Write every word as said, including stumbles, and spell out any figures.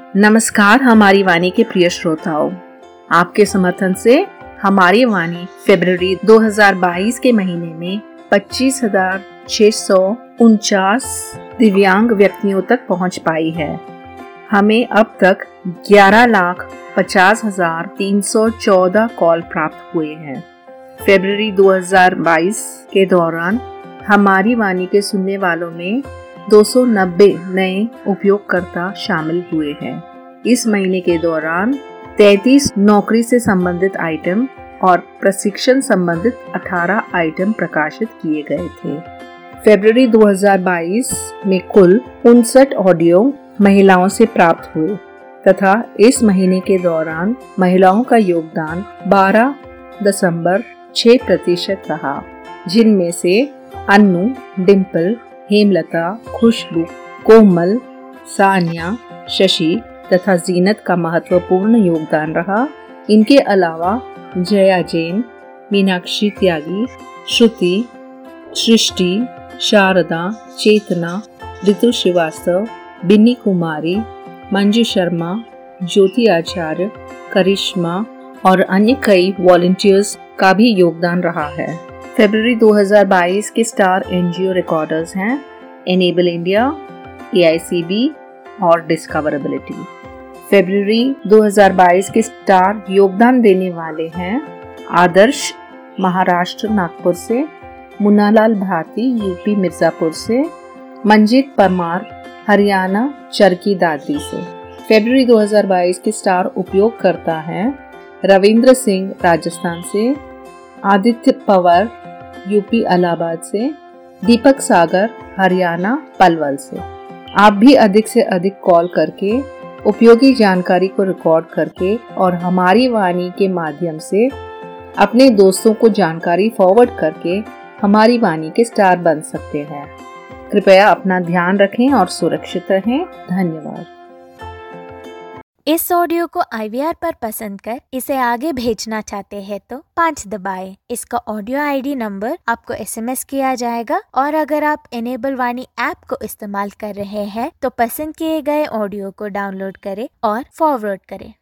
नमस्कार हमारी वाणी के प्रिय श्रोताओं, आपके समर्थन से हमारी वाणी फरवरी दो हज़ार बाईस के महीने में पच्चीस हजार छह सौ उनचास दिव्यांग व्यक्तियों तक पहुंच पाई है। हमें अब तक ग्यारह लाख पचास हजार तीन सौ चौदह कॉल प्राप्त हुए हैं। फरवरी दो हज़ार बाईस के दौरान हमारी वाणी के सुनने वालों में दो सौ नब्बे नए उपयोगकर्ता शामिल हुए हैं। इस महीने के दौरान तैंतीस नौकरी से संबंधित आइटम और प्रशिक्षण संबंधित अठारह आइटम प्रकाशित किए गए थे। फरवरी दो हज़ार बाईस में कुल उनसठ ऑडियो महिलाओं से प्राप्त हुए तथा इस महीने के दौरान महिलाओं का योगदान बारह दशमलव छह प्रतिशत रहा, जिनमें से अन्नू, डिम्पल, हेमलता, खुशबू, कोमल, सानिया, शशि तथा जीनत का महत्वपूर्ण योगदान रहा। इनके अलावा जया जैन, मीनाक्षी त्यागी, श्रुति, सृष्टि, शारदा, चेतना, ऋतु श्रीवास्तव, बिन्नी कुमारी, मंजू शर्मा, ज्योति आचार्य, करिश्मा और अन्य कई वॉलंटियर्स का भी योगदान रहा है। फरवरी दो हज़ार बाईस के स्टार एनजीओ रिकॉर्डर्स हैं enable India, A I C B और डिस्कवरेबिलिटी। फरवरी दो हज़ार बाईस के स्टार योगदान देने वाले हैं आदर्श महाराष्ट्र नागपुर से, मुन्नालाल भारती यूपी मिर्जापुर से, मंजीत परमार हरियाणा चरखी दादरी से। फरवरी दो हज़ार बाईस के स्टार उपयोगकर्ता हैं रविंद्र सिंह राजस्थान से, आदित्य पवार यूपी इलाहाबाद से, दीपक सागर हरियाणा पलवल से। आप भी अधिक से अधिक कॉल करके उपयोगी जानकारी को रिकॉर्ड करके और हमारी वाणी के माध्यम से अपने दोस्तों को जानकारी फॉरवर्ड करके हमारी वाणी के स्टार बन सकते हैं। कृपया अपना ध्यान रखें और सुरक्षित रहें। धन्यवाद। इस ऑडियो को आई वी आर पर पसंद कर इसे आगे भेजना चाहते हैं तो पाँच दबाएं। इसका ऑडियो आई डी नंबर आपको एस एम एस किया जाएगा और अगर आप एनेबल वाणी ऐप को इस्तेमाल कर रहे हैं तो पसंद किए गए ऑडियो को डाउनलोड करें और फॉरवर्ड करें।